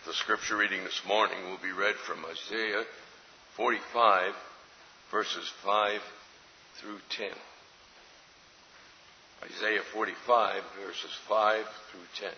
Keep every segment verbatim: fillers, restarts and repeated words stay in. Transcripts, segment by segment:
The scripture reading this morning will be read from Isaiah forty-five, verses five through ten. Isaiah forty-five, verses five through ten.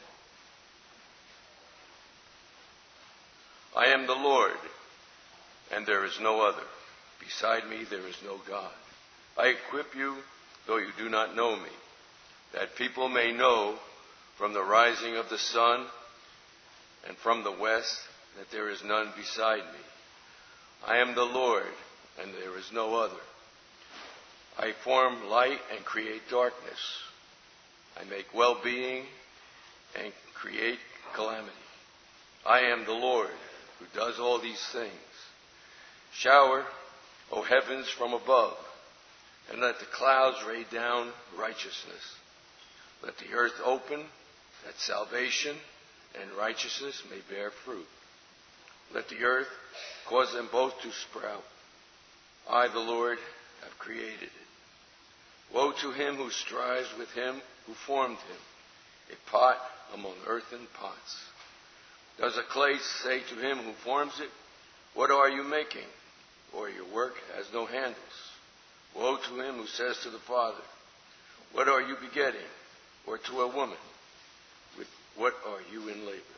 I am the Lord, and there is no other. Beside me there is no God. I equip you, though you do not know me, that people may know from the rising of the sun and from the west that there is none beside me. I am the Lord, and there is no other. I form light and create darkness. I make well-being and create calamity. I am the Lord who does all these things. Shower, O heavens, from above, and let the clouds rain down righteousness. Let the earth open, that salvation and righteousness may bear fruit. Let the earth cause them both to sprout. I, the Lord, have created it. Woe to him who strives with him who formed him, a pot among earthen pots. Does a clay say to him who forms it, what are you making? Or your work has no handles. Woe to him who says to the father, what are you begetting? Or to a woman, with what are you in labor?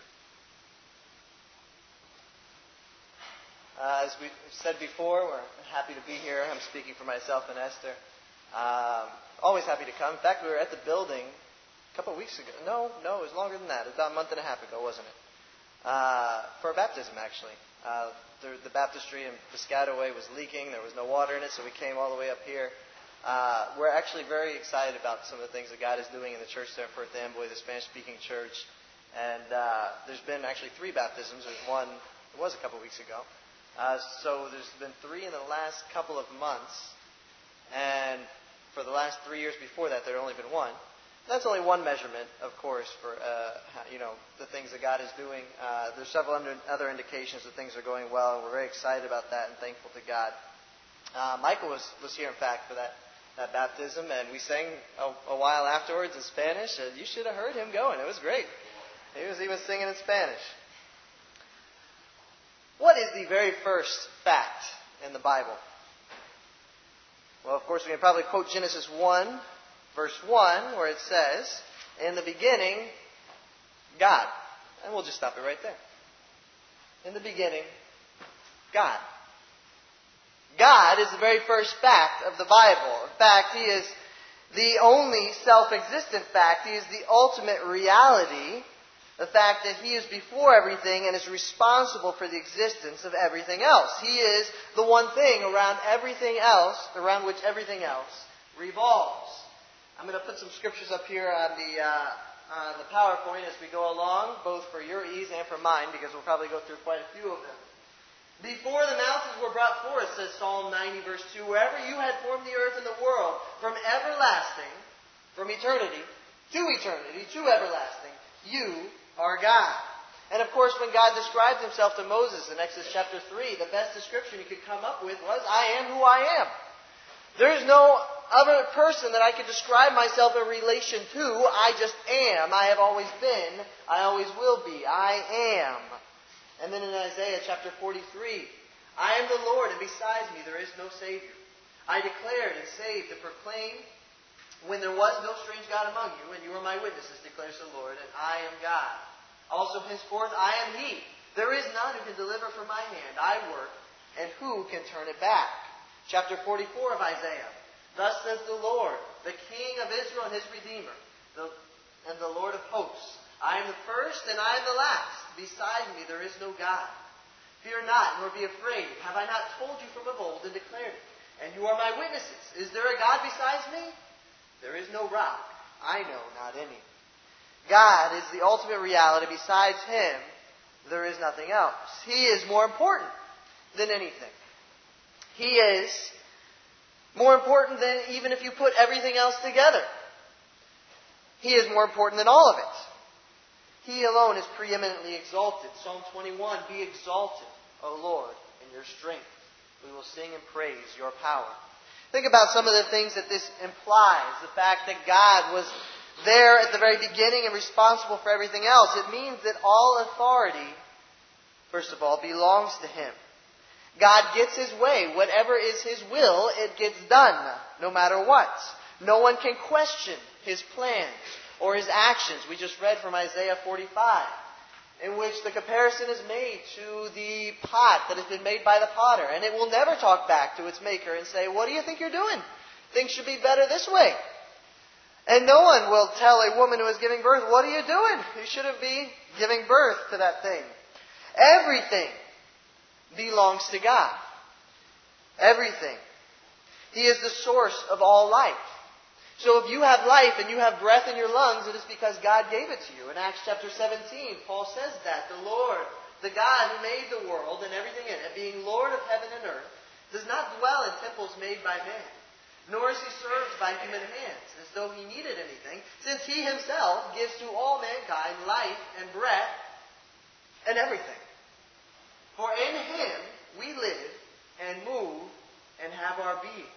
Uh, as we said before, we're happy to be here. I'm speaking for myself and Esther. Um, always happy to come. In fact, we were at the building a couple of weeks ago. No, no, it was longer than that. It was about a month and a half ago, wasn't it? Uh, for a baptism, actually. Uh, the, the baptistry in Piscataway was leaking. There was no water in it, so we came all the way up here. Uh, we're actually very excited about some of the things that God is doing in the church there in Perth Amboy, the Spanish-speaking church. And uh, there's been actually three baptisms. There's one, it was a couple of weeks ago. Uh, so there's been three in the last couple of months. And for the last three years before that, there had only been one. That's only one measurement, of course, for uh, you know the things that God is doing. Uh, there's several under, other indications that things are going well, and we're very excited about that and thankful to God. Uh, Michael was, was here, in fact, for that, that baptism, and we sang a, a while afterwards in Spanish, and you should have heard him going. It was great. He was even singing in Spanish. What is the very first fact in the Bible? Well, of course, we can probably quote Genesis one, verse one, where it says, in the beginning, God. And we'll just stop it right there. In the beginning, God. God is the very first fact of the Bible. In fact, He is the only self-existent fact. He is the ultimate reality. The fact that He is before everything and is responsible for the existence of everything else. He is the one thing around everything else, around which everything else revolves. I'm going to put some scriptures up here on the uh, on the PowerPoint as we go along, both for your ease and for mine, because we'll probably go through quite a few of them. Before the mountains were brought forth, says Psalm ninety, verse two, wherever you had formed the earth and the world, from everlasting, from eternity to eternity, to everlasting, you are God. And of course, when God described Himself to Moses in Exodus chapter three, the best description He could come up with was, I am who I am. There is no other person that I could describe myself in relation to. I just am. I have always been. I always will be. I am. And then in Isaiah chapter forty-three, I am the Lord, and besides me there is no Savior. I declared and saved and proclaimed when there was no strange God among you, and you are my witnesses, declares the Lord, and I am God. Also henceforth I am He. There is none who can deliver from my hand. I work, and who can turn it back? Chapter forty-four of Isaiah. Thus says the Lord, the King of Israel and His Redeemer, the, and the Lord of hosts. I am the first and I am the last. Beside me there is no God. Fear not, nor be afraid. Have I not told you from of old and declared it? And you are my witnesses. Is there a God besides me? There is no rock. I know not any. God is the ultimate reality. Besides Him, there is nothing else. He is more important than anything. He is more important than even if you put everything else together. He is more important than all of it. He alone is preeminently exalted. Psalm twenty-one, be exalted, O Lord, in your strength. We will sing and praise your power. Think about some of the things that this implies. The fact that God was there at the very beginning and responsible for everything else. It means that all authority first of all, belongs to Him. God gets His way. Whatever is His will, it gets done, no matter what. No one can question His plans or His actions. We just read from Isaiah forty-five, in which the comparison is made to the pot that has been made by the potter. And it will never talk back to its maker and say, what do you think you're doing? Things should be better this way. And no one will tell a woman who is giving birth, what are you doing? You shouldn't be giving birth to that thing. Everything belongs to God. Everything. He is the source of all life. So if you have life and you have breath in your lungs, it is because God gave it to you. In Acts chapter seventeen, Paul says that. The Lord, the God who made the world and everything in it, being Lord of heaven and earth, does not dwell in temples made by man, nor is He served by human hands, as though He needed anything, since He Himself gives to all mankind life and breath and everything. For in Him we live and move and have our being.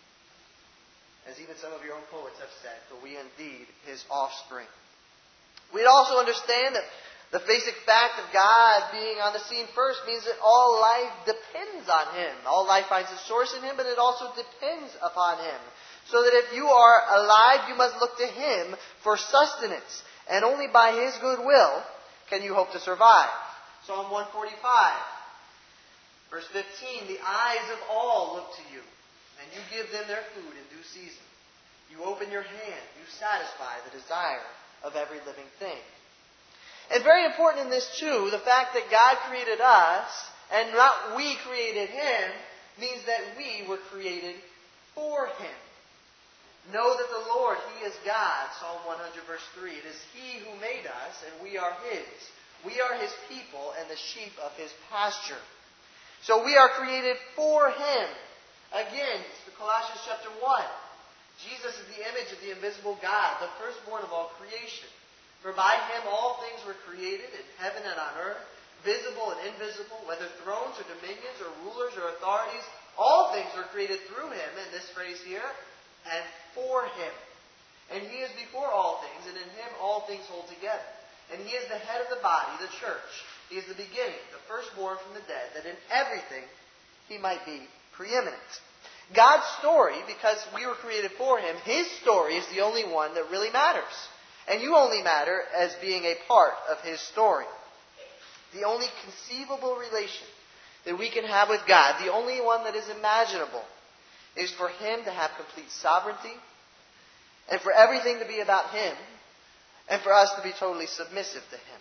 As even some of your own poets have said, for we indeed His offspring. We'd also understand that the basic fact of God being on the scene first means that all life depends on Him. All life finds its source in Him, but it also depends upon Him. So that if you are alive, you must look to Him for sustenance. And only by His goodwill can you hope to survive. Psalm one forty-five, verse fifteen, the eyes of all look to you, and you give them their food in due season. You open your hand, you satisfy the desire of every living thing. And very important in this too, the fact that God created us and not we created Him means that we were created for Him. Know that the Lord, He is God, Psalm one hundred verse three. It is He who made us and we are His. We are His people and the sheep of His pasture. So we are created for Him. Again, it's Colossians chapter one. Jesus is the image of the invisible God, the firstborn of all creation. For by Him all things were created, in heaven and on earth, visible and invisible, whether thrones or dominions or rulers or authorities. All things were created through Him, in this phrase here, and for Him. And He is before all things, and in Him all things hold together. And He is the head of the body, the church. He is the beginning, the firstborn from the dead, that in everything He might be preeminent. God's story, because we were created for Him, His story is the only one that really matters. And you only matter as being a part of His story. The only conceivable relation that we can have with God, the only one that is imaginable, is for Him to have complete sovereignty, and for everything to be about Him, and for us to be totally submissive to Him.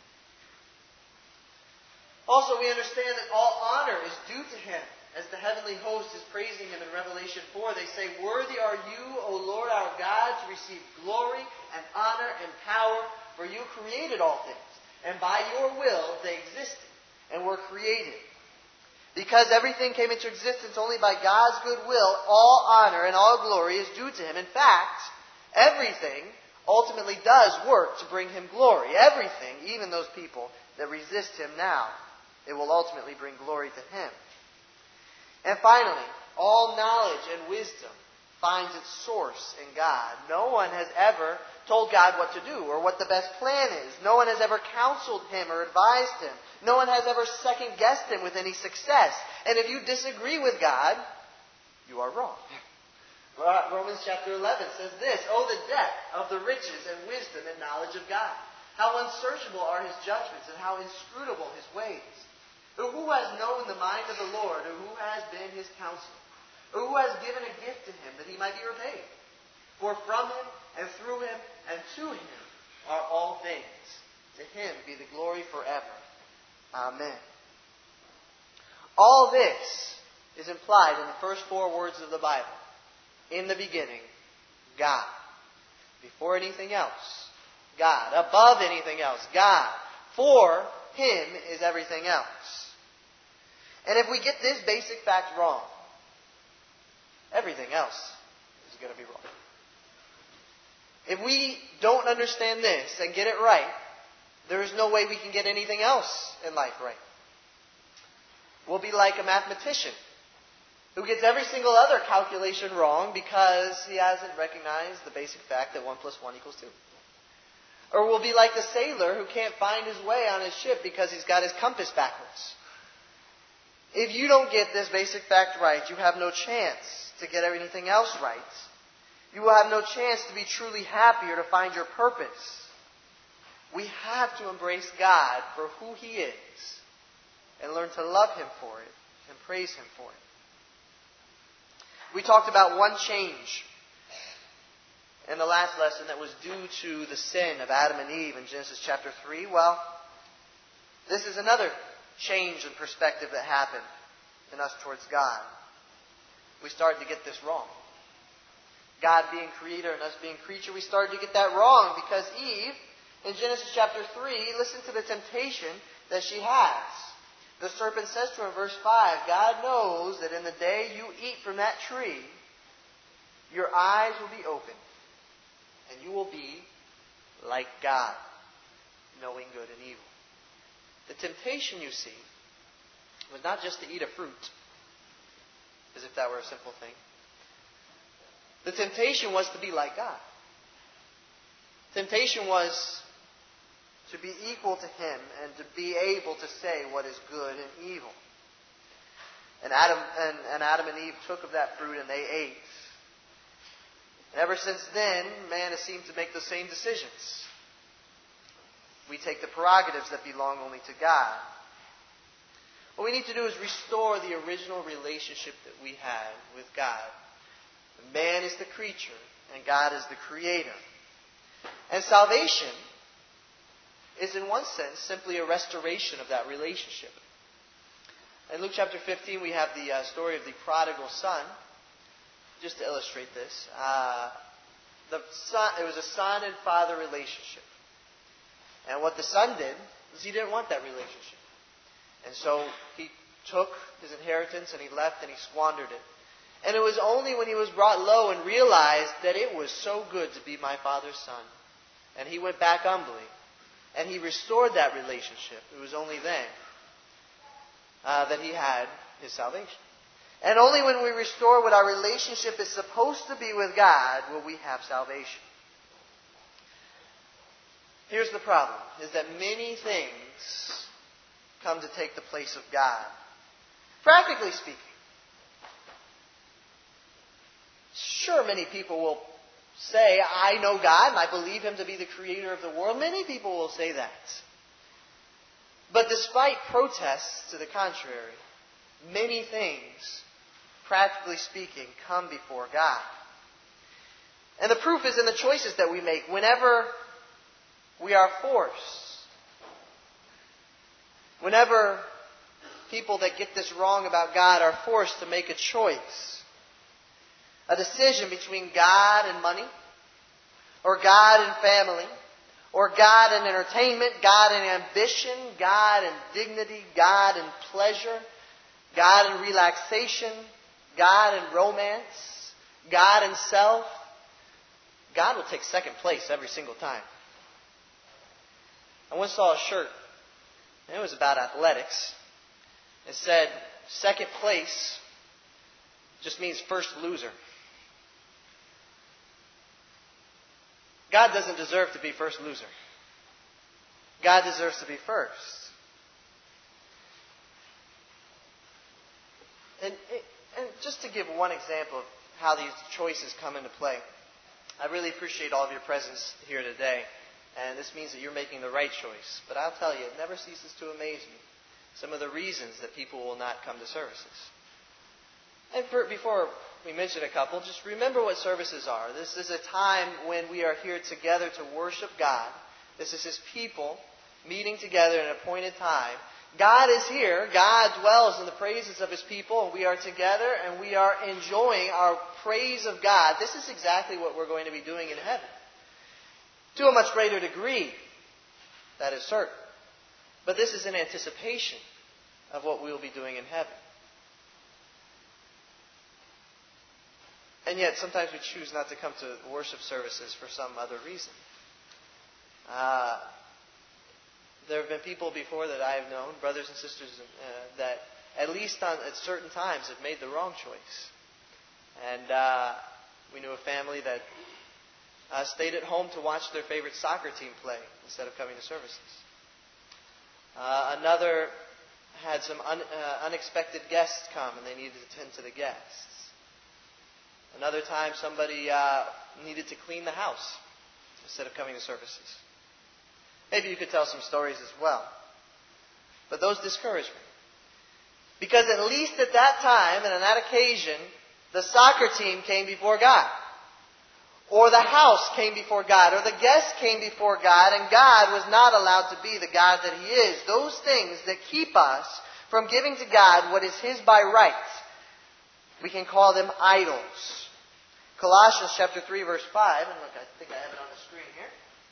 Also, we understand that all honor is due to Him. As the heavenly host is praising Him in Revelation four, they say, worthy are you, O Lord our God, to receive glory and honor and power, for you created all things, and by your will they existed and were created. Because everything came into existence only by God's good will, all honor and all glory is due to Him. In fact, everything ultimately does work to bring Him glory. Everything, even those people that resist Him now, it will ultimately bring glory to Him. And finally, all knowledge and wisdom finds its source in God. No one has ever told God what to do or what the best plan is. No one has ever counseled Him or advised Him. No one has ever second-guessed Him with any success. And if you disagree with God, you are wrong. Romans chapter eleven says this, oh, the depth of the riches and wisdom and knowledge of God. How unsearchable are His judgments and how inscrutable His ways. Who has known the mind of the Lord, or who has been His counselor? Or who has given a gift to Him that He might be repaid? For from Him, and through Him, and to Him are all things. To Him be the glory forever. Amen. All this is implied in the first four words of the Bible. In the beginning, God. Before anything else, God. Above anything else, God. For Him is everything else. And if we get this basic fact wrong, everything else is going to be wrong. If we don't understand this and get it right, there is no way we can get anything else in life right. We'll be like a mathematician who gets every single other calculation wrong because he hasn't recognized the basic fact that one plus one equals two. Or we'll be like the sailor who can't find his way on his ship because he's got his compass backwards. If you don't get this basic fact right, you have no chance to get everything else right. You will have no chance to be truly happy or to find your purpose. We have to embrace God for who He is and learn to love Him for it and praise Him for it. We talked about one change in the last lesson that was due to the sin of Adam and Eve in Genesis chapter three. Well, this is another change in perspective that happened in us towards God. We started to get this wrong. God being creator and us being creature, we started to get that wrong because Eve, in Genesis chapter three, listen to the temptation that she has. The serpent says to her in verse five, God knows that in the day you eat from that tree, your eyes will be opened, and you will be like God, knowing good and evil. The temptation, you see, was not just to eat a fruit, as if that were a simple thing. The temptation was to be like God. Temptation was to be equal to Him and to be able to say what is good and evil. And Adam and, and Adam and Eve took of that fruit and they ate. And ever since then, man has seemed to make the same decisions. We take the prerogatives that belong only to God. What we need to do is restore the original relationship that we had with God. Man is the creature and God is the creator. And salvation is in one sense simply a restoration of that relationship. In Luke chapter fifteen we have the uh, story of the prodigal son. Just to illustrate this, uh, the son, it was a son and father relationship. And what the son did was he didn't want that relationship. And so he took his inheritance and he left and he squandered it. And it was only when he was brought low and realized that it was so good to be my father's son. And he went back humbly. And he restored that relationship. It was only then uh, that he had his salvation. And only when we restore what our relationship is supposed to be with God will we have salvation. Here's the problem, is that many things come to take the place of God. Practically speaking, sure, many people will say, I know God and I believe Him to be the creator of the world. Many people will say that. But despite protests to the contrary, many things, practically speaking, come before God. And the proof is in the choices that we make whenever we are forced. Whenever people that get this wrong about God are forced to make a choice, a decision between God and money, or God and family, or God and entertainment, God and ambition, God and dignity, God and pleasure, God and relaxation, God and romance, God and self, God will take second place every single time. I once saw a shirt, and it was about athletics. It said, second place just means first loser. God doesn't deserve to be first loser. God deserves to be first. And, and just to give one example of how these choices come into play, I really appreciate all of your presence here today. And this means that you're making the right choice. But I'll tell you, it never ceases to amaze me some of the reasons that people will not come to services. And for, before we mention a couple, just remember what services are. This is a time when we are here together to worship God. This is His people meeting together in an appointed time. God is here. God dwells in the praises of His people. And we are together and we are enjoying our praise of God. This is exactly what we're going to be doing in heaven. To a much greater degree, that is certain. But this is in anticipation of what we will be doing in heaven. And yet, sometimes we choose not to come to worship services for some other reason. Uh, there have been people before that I have known, brothers and sisters, uh, that at least on, at certain times have made the wrong choice. And uh, we knew a family that Uh, stayed at home to watch their favorite soccer team play instead of coming to services. Uh, another had some un, uh, unexpected guests come and they needed to tend to the guests. Another time somebody uh, needed to clean the house instead of coming to services. Maybe you could tell some stories as well. But those discourage me. Because at least at that time and on that occasion, the soccer team came before God. Or the house came before God. Or the guests came before God. And God was not allowed to be the God that He is. Those things that keep us from giving to God what is His by right, we can call them idols. Colossians chapter three verse five. And look, I think I have it on the screen here.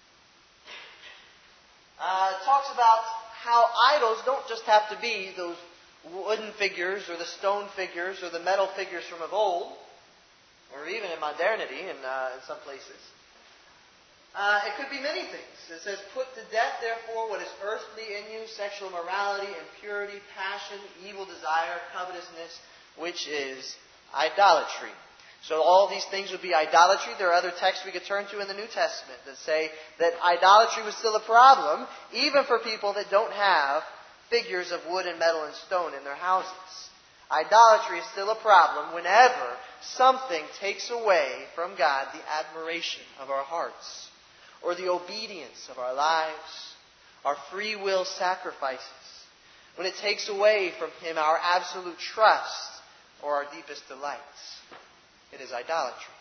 Uh, it talks about how idols don't just have to be those wooden figures or the stone figures or the metal figures from of old, or even in modernity in, uh, in some places. Uh, it could be many things. It says, put to death, therefore, what is earthly in you, sexual immorality, impurity, passion, evil desire, covetousness, which is idolatry. So all these things would be idolatry. There are other texts we could turn to in the New Testament that say that idolatry was still a problem, even for people that don't have figures of wood and metal and stone in their houses. Idolatry is still a problem whenever something takes away from God the admiration of our hearts, or the obedience of our lives, our free will sacrifices. When it takes away from Him our absolute trust or our deepest delights. It is idolatry.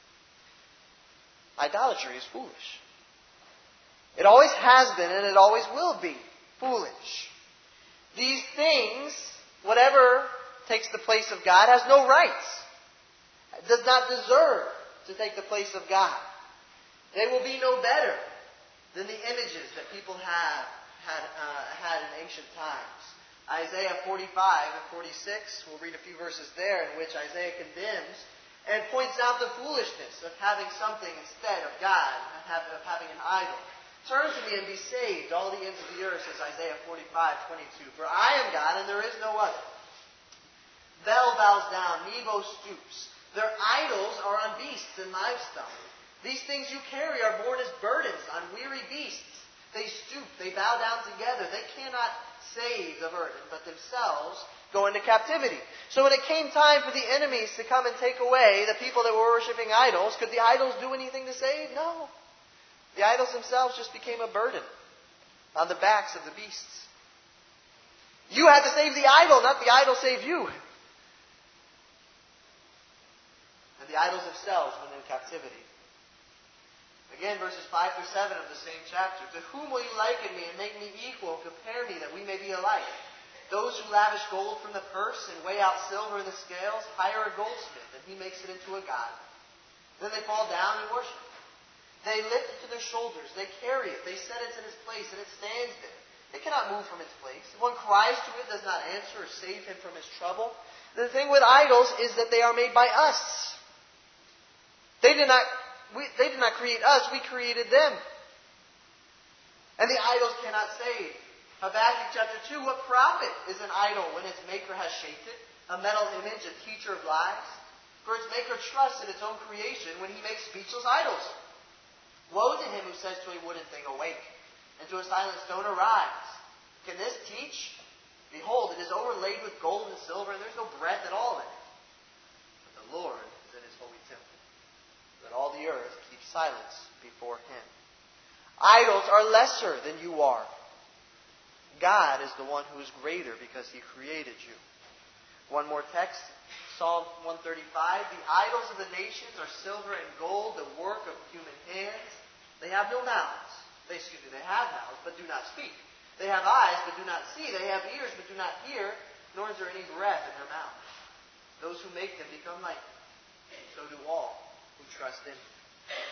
Idolatry is foolish. It always has been and it always will be foolish. These things, whatever takes the place of God, has no rights. It does not deserve to take the place of God. They will be no better than the images that people have had, uh, had in ancient times. Isaiah forty-five and forty-six, we'll read a few verses there in which Isaiah condemns and points out the foolishness of having something instead of God, of having an idol. Turn to me and be saved, all the ends of the earth, says Isaiah forty-five twenty-two. For I am God and there is no other. Bel bows down, Nebo stoops. Their idols are on beasts and livestock. These things you carry are borne as burdens on weary beasts. They stoop, they bow down together. They cannot save the burden, but themselves go into captivity. So when it came time for the enemies to come and take away the people that were worshiping idols, could the idols do anything to save? No. The idols themselves just became a burden on the backs of the beasts. You had to save the idol, not the idol save you. And the idols themselves went into captivity. Again, verses five through seven of the same chapter. To whom will you liken me and make me equal and compare me that we may be alike? Those who lavish gold from the purse and weigh out silver in the scales, hire a goldsmith and he makes it into a god. Then they fall down and worship. They lift it to their shoulders. They carry it. They set it in its place and it stands there. It cannot move from its place. If one cries to it, does not answer or save him from his trouble. The thing with idols is that they are made by us. They did not, we, they did not create us. We created them. And the idols cannot save. Habakkuk chapter two, what profit is an idol when its maker has shaped it? A metal image, a teacher of lies? For its maker trusts in its own creation when he makes speechless idols. Woe to him who says to a wooden thing, awake, and to a silent stone, arise. Can this teach? Behold, it is overlaid with gold and silver, and there's no breath at all in it. But the Lord is in his holy temple. Let all the earth keep silence before him. Idols are lesser than you are. God is the one who is greater because he created you. One more text, Psalm one thirty-five. The idols of the nations are silver and gold, the work of human hands. They have no mouths. They, excuse me, they have mouths, but do not speak. They have eyes, but do not see. They have ears, but do not hear, nor is there any breath in their mouths. Those who make them become like them. So do all who trust in them.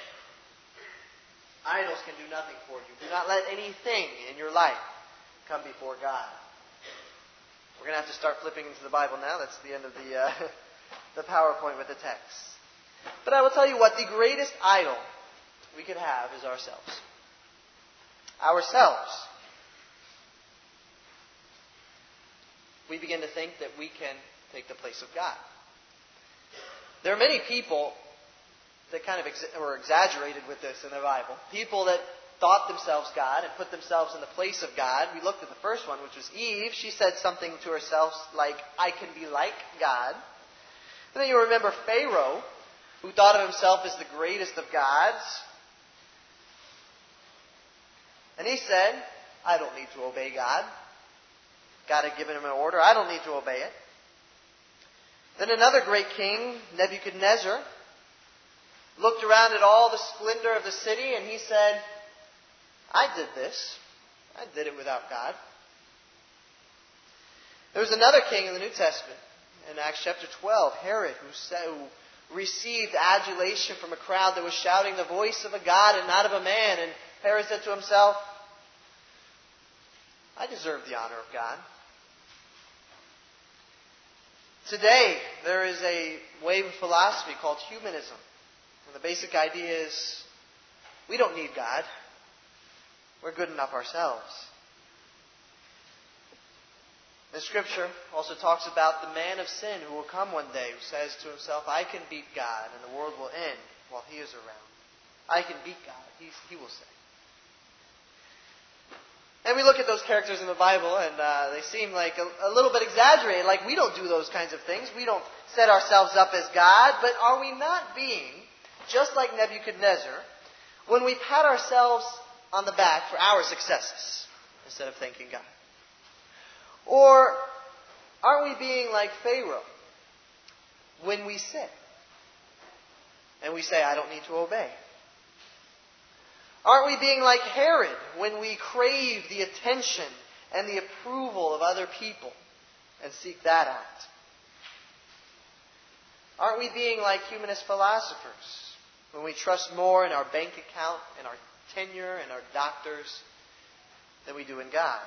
Idols can do nothing for you. Do not let anything in your life come before God. We're going to have to start flipping into the Bible now. That's the end of the, uh, the PowerPoint with the text. But I will tell you what, the greatest idol we could have is ourselves. Ourselves. We begin to think that we can take the place of God. There are many people that kind of ex- were exaggerated with this in the Bible. People that thought themselves God and put themselves in the place of God. We looked at the first one, which was Eve. She said something to herself like, I can be like God. And then you remember Pharaoh, who thought of himself as the greatest of gods. And he said, I don't need to obey God. God had given him an order. I don't need to obey it. Then another great king, Nebuchadnezzar, looked around at all the splendor of the city and he said, I did this. I did it without God. There was another king in the New Testament, in Acts chapter twelve, Herod, who, said, who received adulation from a crowd that was shouting the voice of a God and not of a man. And Herod said to himself, I deserve the honor of God. Today, there is a wave of philosophy called humanism. And the basic idea is, we don't need God. We're good enough ourselves. The Scripture also talks about the man of sin who will come one day, who says to himself, I can beat God and the world will end while he is around. I can beat God, He's, he will say. And we look at those characters in the Bible and uh, they seem like a, a little bit exaggerated, like we don't do those kinds of things. We don't set ourselves up as God, but are we not being, just like Nebuchadnezzar, when we pat ourselves on the back for our successes instead of thanking God? Or aren't we being like Pharaoh when we sin and we say, I don't need to obey? Aren't we being like Herod when we crave the attention and the approval of other people and seek that out? Aren't we being like humanist philosophers when we trust more in our bank account and our tenure and our doctors than we do in God?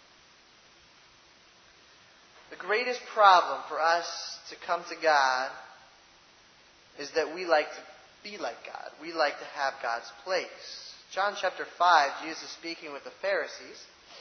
The greatest problem for us to come to God is that we like to be like God. We like to have God's place. John chapter five, Jesus is speaking with the Pharisees.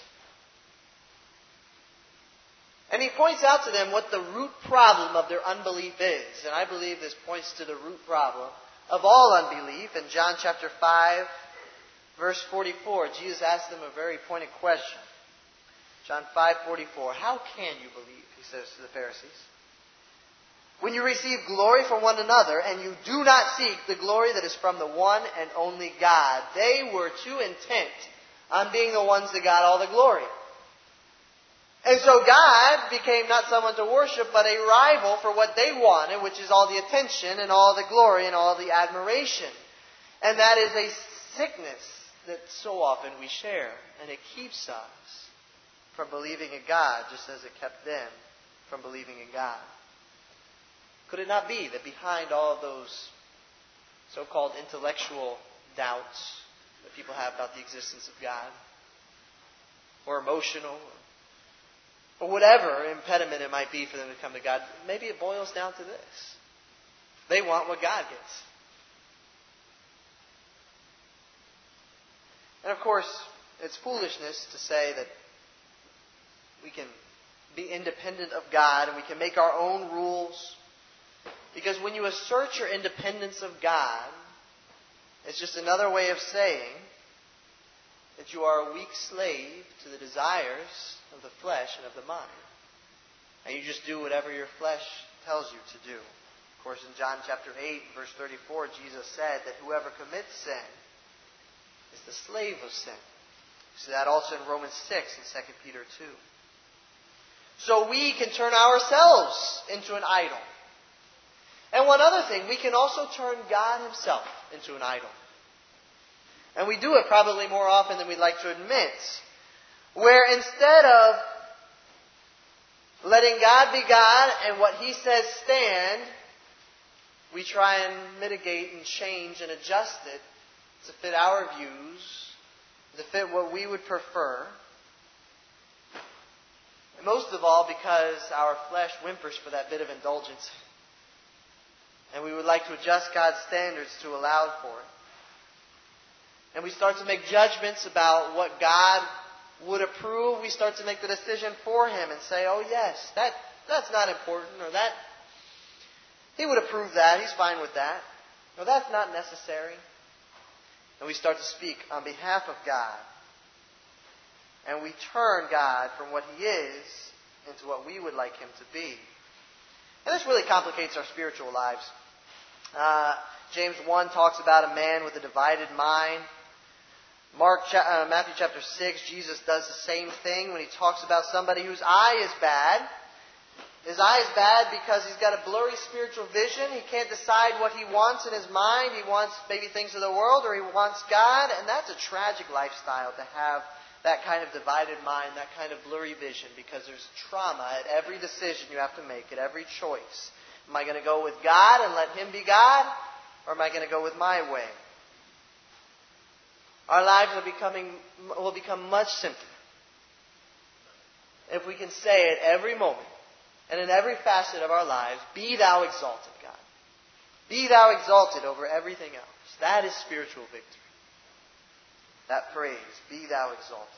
And he points out to them what the root problem of their unbelief is. And I believe this points to the root problem of all unbelief. In John chapter five, verse forty-four, Jesus asked them a very pointed question. John five forty-four, how can you believe, he says to the Pharisees, when you receive glory from one another and you do not seek the glory that is from the one and only God? They were too intent on being the ones that got all the glory. And so God became not someone to worship, but a rival for what they wanted, which is all the attention and all the glory and all the admiration. And that is a sickness that so often we share. And it keeps us from believing in God, just as it kept them from believing in God. Could it not be that behind all of those so-called intellectual doubts that people have about the existence of God, or emotional, or whatever impediment it might be for them to come to God, maybe it boils down to this: they want what God gets. And of course, it's foolishness to say that we can be independent of God and we can make our own rules. Because when you assert your independence of God, it's just another way of saying that you are a weak slave to the desires of the flesh and of the mind. And you just do whatever your flesh tells you to do. Of course, in John chapter eight, verse thirty-four, Jesus said that whoever commits sin is the slave of sin. We see that also in Romans six and Second Peter two. So we can turn ourselves into an idol. And one other thing, we can also turn God Himself into an idol. And we do it probably more often than we'd like to admit. Where instead of letting God be God and what He says stand, we try and mitigate and change and adjust it to fit our views, to fit what we would prefer. And most of all because our flesh whimpers for that bit of indulgence. And we would like to adjust God's standards to allow for it. And we start to make judgments about what God would approve. We start to make the decision for Him and say, oh yes, that that's not important, or that He would approve that, He's fine with that. No, that's not necessary. And we start to speak on behalf of God. And we turn God from what He is into what we would like Him to be. And this really complicates our spiritual lives. Uh, James one talks about a man with a divided mind. Mark, uh, Matthew chapter six, Jesus does the same thing when He talks about somebody whose eye is bad. His eye is bad because he's got a blurry spiritual vision. He can't decide what he wants in his mind. He wants maybe things of the world, or he wants God. And that's a tragic lifestyle, to have that kind of divided mind, that kind of blurry vision, because there's trauma at every decision you have to make, at every choice. Am I going to go with God and let Him be God? Or am I going to go with my way? Our lives are becoming, will become much simpler if we can say at every moment and in every facet of our lives, be Thou exalted, God. Be Thou exalted over everything else. That is spiritual victory. That phrase, be Thou exalted.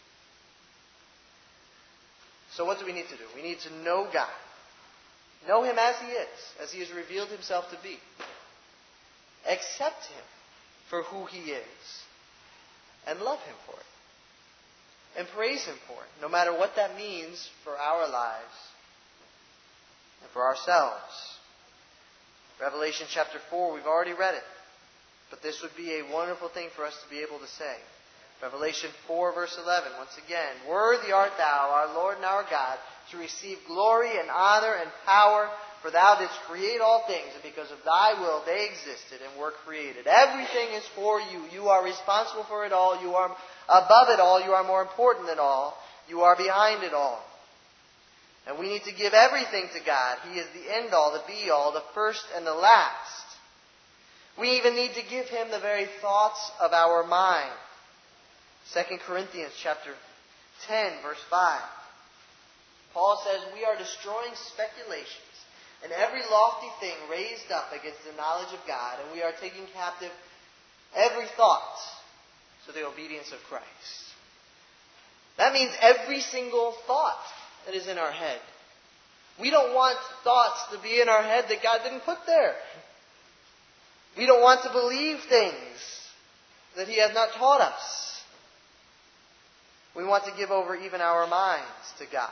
So what do we need to do? We need to know God. Know Him as He is, as He has revealed Himself to be. Accept Him for who He is. And love Him for it. And praise Him for it, no matter what that means for our lives and for ourselves. Revelation chapter four, we've already read it. But this would be a wonderful thing for us to be able to say. Revelation four, verse eleven, once again. Worthy art Thou, our Lord and our God, to receive glory and honor and power, for Thou didst create all things, and because of Thy will they existed and were created. Everything is for You. You are responsible for it all. You are above it all. You are more important than all. You are behind it all. And we need to give everything to God. He is the end all, the be all, the first and the last. We even need to give Him the very thoughts of our mind. Second Corinthians chapter ten, verse five. Paul says, we are destroying speculations and every lofty thing raised up against the knowledge of God, and we are taking captive every thought to the obedience of Christ. That means every single thought that is in our head. We don't want thoughts to be in our head that God didn't put there. We don't want to believe things that He has not taught us. We want to give over even our minds to God.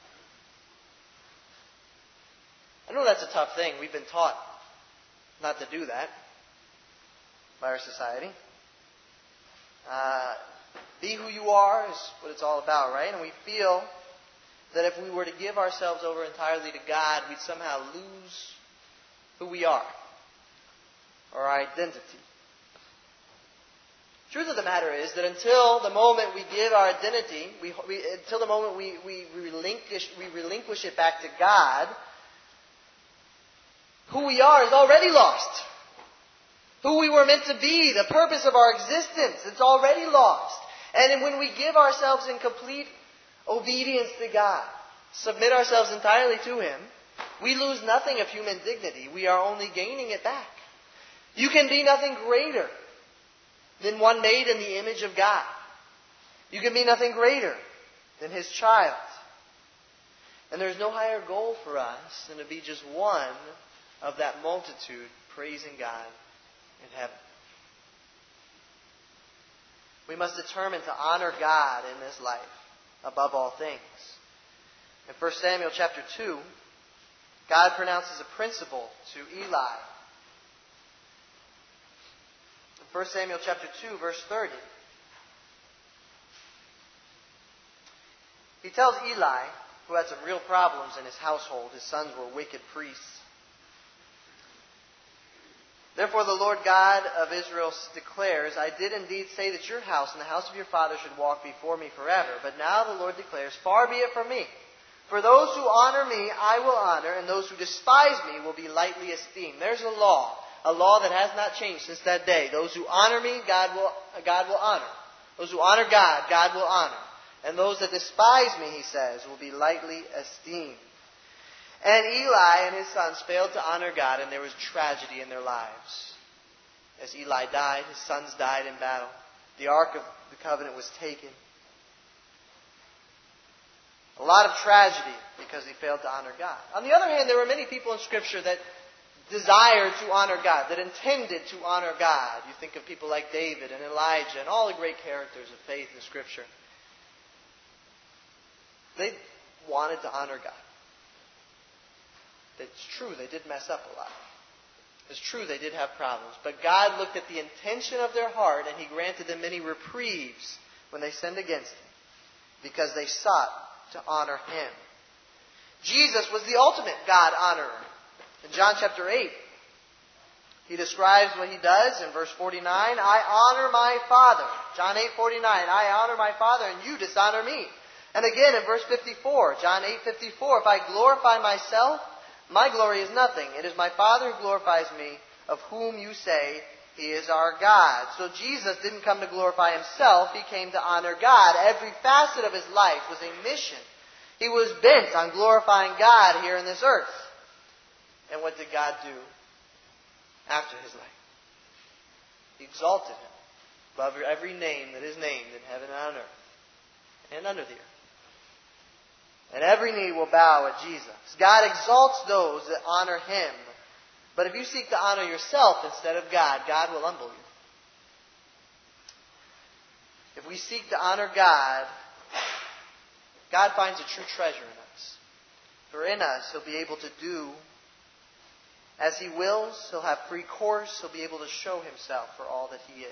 I know that's a tough thing. We've been taught not to do that by our society. Uh, be who you are is what it's all about, right? And we feel that if we were to give ourselves over entirely to God, we'd somehow lose who we are, or our identity. Truth of the matter is that until the moment we give our identity, we, we, until the moment we, we, relinquish, we relinquish it back to God, who we are is already lost. Who we were meant to be, the purpose of our existence, it's already lost. And when we give ourselves in complete obedience to God, submit ourselves entirely to Him, we lose nothing of human dignity. We are only gaining it back. You can be nothing greater than one made in the image of God. You can be nothing greater than His child. And there's no higher goal for us than to be just one of that multitude praising God in heaven. We must determine to honor God in this life above all things. In First Samuel chapter two, God pronounces a principle to Eli. In First Samuel chapter two, verse thirty, He tells Eli, who had some real problems in his household, his sons were wicked priests. Therefore the Lord God of Israel declares, I did indeed say that your house and the house of your father should walk before me forever. But now the Lord declares, far be it from me. For those who honor me, I will honor, and those who despise me will be lightly esteemed. There's a law, a law that has not changed since that day. Those who honor me, God will, God will honor. Those who honor God, God will honor. And those that despise me, He says, will be lightly esteemed. And Eli and his sons failed to honor God, and there was tragedy in their lives. As Eli died, his sons died in battle. The Ark of the Covenant was taken. A lot of tragedy because he failed to honor God. On the other hand, there were many people in Scripture that desired to honor God, that intended to honor God. You think of people like David and Elijah and all the great characters of faith in Scripture. They wanted to honor God. It's true, they did mess up a lot. It's true, they did have problems. But God looked at the intention of their heart, and He granted them many reprieves when they sinned against Him, because they sought to honor Him. Jesus was the ultimate God honorer. In John chapter eight, He describes what He does in verse forty-nine. I honor my Father. John eight forty-nine. I honor my Father, and you dishonor me. And again in verse fifty-four, John eight fifty-four. If I glorify myself, my glory is nothing. It is my Father who glorifies me, of whom you say He is our God. So Jesus didn't come to glorify Himself. He came to honor God. Every facet of His life was a mission. He was bent on glorifying God here in this earth. And what did God do after His life? He exalted Him above every name that is named in heaven and on earth and under the earth. And every knee will bow at Jesus. God exalts those that honor Him. But if you seek to honor yourself instead of God, God will humble you. If we seek to honor God, God finds a true treasure in us. For in us, He'll be able to do as He wills. He'll have free course. He'll be able to show Himself for all that He is.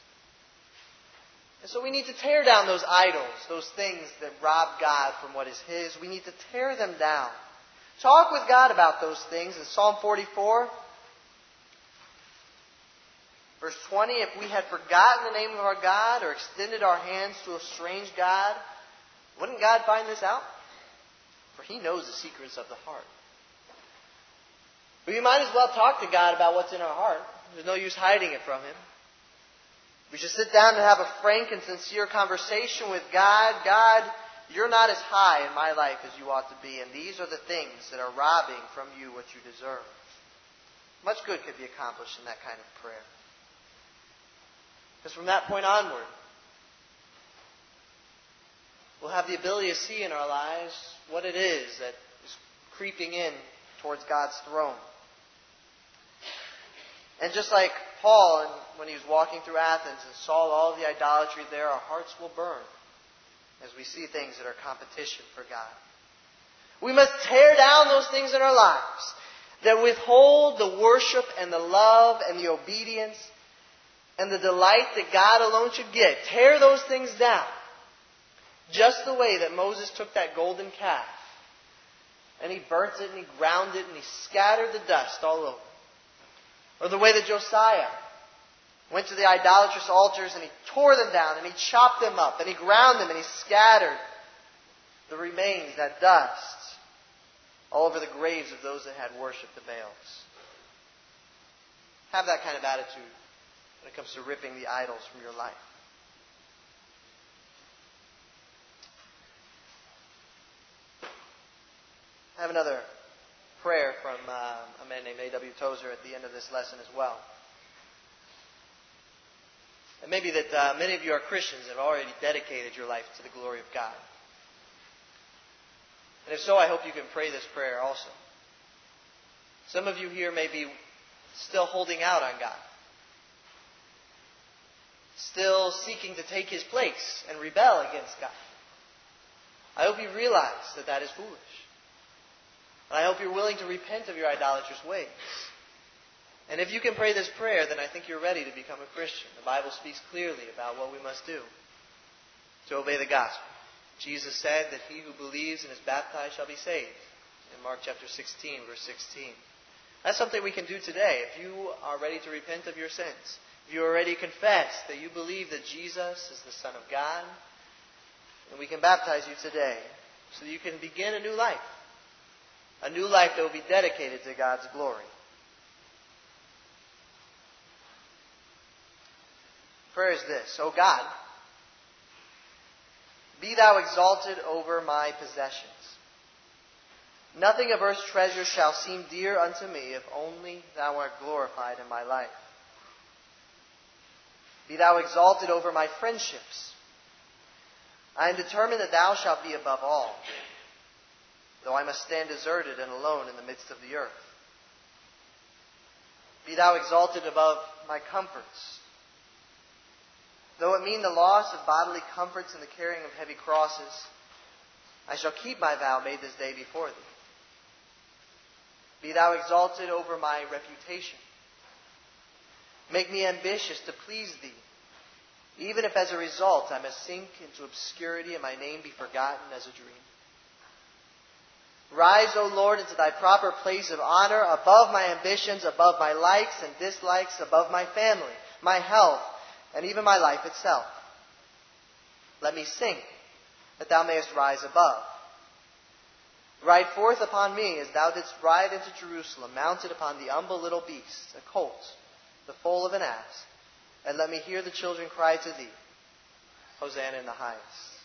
And so we need to tear down those idols, those things that rob God from what is His. We need to tear them down. Talk with God about those things. In Psalm forty-four, verse twenty, if we had forgotten the name of our God or extended our hands to a strange God, wouldn't God find this out? For He knows the secrets of the heart. But we might as well talk to God about what's in our heart. There's no use hiding it from Him. We should sit down and have a frank and sincere conversation with God. God, you're not as high in my life as you ought to be, and these are the things that are robbing from you what you deserve. Much good could be accomplished in that kind of prayer. Because from that point onward, we'll have the ability to see in our lives what it is that is creeping in towards God's throne. And just like Paul, when he was walking through Athens and saw all the idolatry there, our hearts will burn as we see things that are competition for God. We must tear down those things in our lives that withhold the worship and the love and the obedience and the delight that God alone should get. Tear those things down. Just the way that Moses took that golden calf and he burnt it and he ground it and he scattered the dust all over. Or the way that Josiah went to the idolatrous altars and he tore them down and he chopped them up and he ground them and he scattered the remains, that dust, all over the graves of those that had worshipped the Baals. Have that kind of attitude when it comes to ripping the idols from your life. I have another prayer from uh, a man named A W Tozer at the end of this lesson as well. It may be that uh, many of you are Christians and have already dedicated your life to the glory of God. And if so, I hope you can pray this prayer also. Some of you here may be still holding out on God, still seeking to take His place and rebel against God. I hope you realize that that is foolish. And I hope you're willing to repent of your idolatrous ways. And if you can pray this prayer, then I think you're ready to become a Christian. The Bible speaks clearly about what we must do to obey the gospel. Jesus said that he who believes and is baptized shall be saved. In Mark chapter sixteen, verse sixteen. That's something we can do today. If you are ready to repent of your sins, if you already confess that you believe that Jesus is the Son of God, then we can baptize you today so that you can begin a new life. A new life that will be dedicated to God's glory. Prayer is this: O God, be Thou exalted over my possessions. Nothing of earth's treasures shall seem dear unto me if only Thou art glorified in my life. Be Thou exalted over my friendships. I am determined that Thou shalt be above all, though I must stand deserted and alone in the midst of the earth. Be thou exalted above my comforts. Though it mean the loss of bodily comforts and the carrying of heavy crosses, I shall keep my vow made this day before thee. Be thou exalted over my reputation. Make me ambitious to please thee, even if as a result I must sink into obscurity and my name be forgotten as a dream. Rise, O Lord, into thy proper place of honor, above my ambitions, above my likes and dislikes, above my family, my health, and even my life itself. Let me sink, that thou mayest rise above. Ride forth upon me as thou didst ride into Jerusalem, mounted upon the humble little beast, a colt, the foal of an ass, and let me hear the children cry to thee, Hosanna in the highest.